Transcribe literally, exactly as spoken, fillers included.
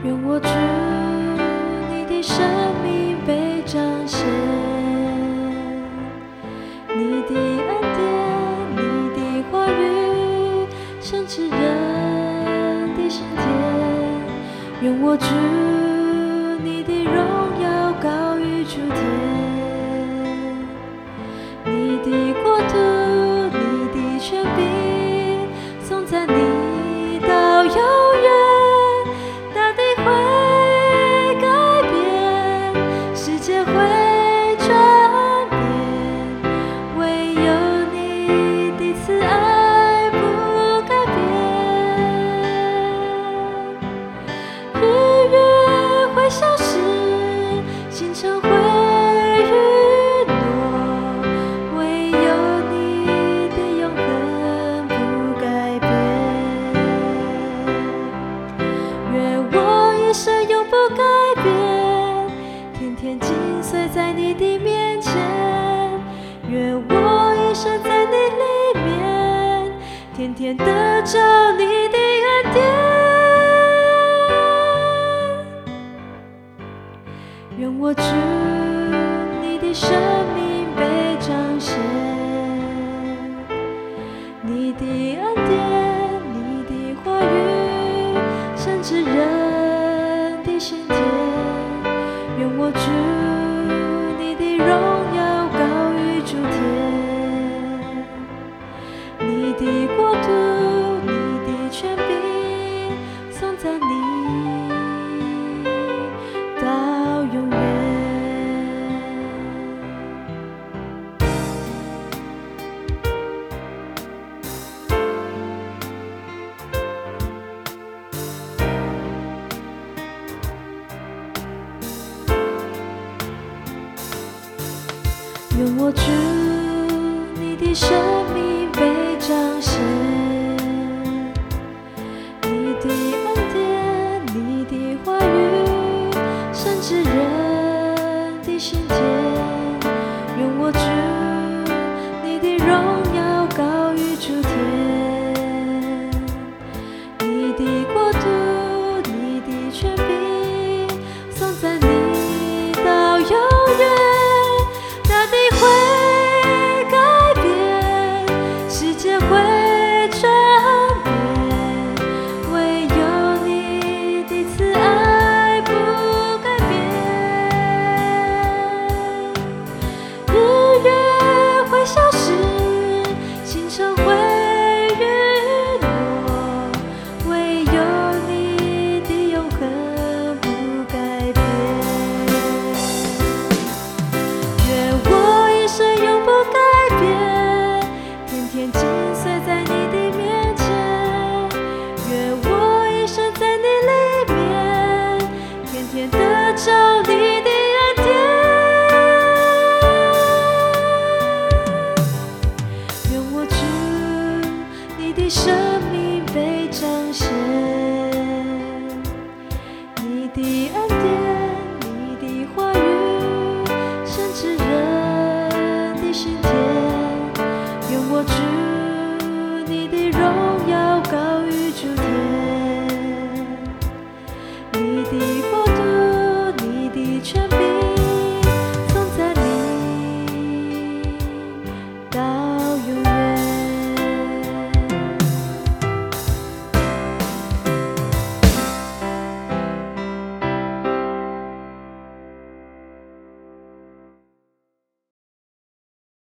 愿我主你的生命被彰显，你的恩典，你的话语深知人的心田。愿我主你的荣耀高于诸天，你的国度，你的权柄，颂赞你到永远。大地会改变，世界会转变，唯有你的慈爱不改变。日月会消失，星辰会陨落，唯有你的永恒不改变。愿我一生永不改变，天天紧随在你的面前。愿我一生在你里面，天天得着你的恩典。愿我主你的生命被彰显，你的恩典，你的话语深知人的心田。愿我主你的荣耀高于诸天，你的国度，你的权柄，颂赞你到永远。愿我主你的生命被彰显，你的恩典，你的话语深知人的心田。愿我主你的荣耀高于诸天，你的国度，你的权柄，颂赞你到永远。大地会改变，世界会转变，唯有你的慈爱不改变。日月会消失，星辰会陨落，唯有你的永恒不改变。愿我一生永不改变，天天紧随在你的面前。愿我一生在你里面，天天得着你的恩典。愿我主你的生命被彰显，你的恩典，你的话语深知人的心田。愿我主你的荣耀高于诸天，你的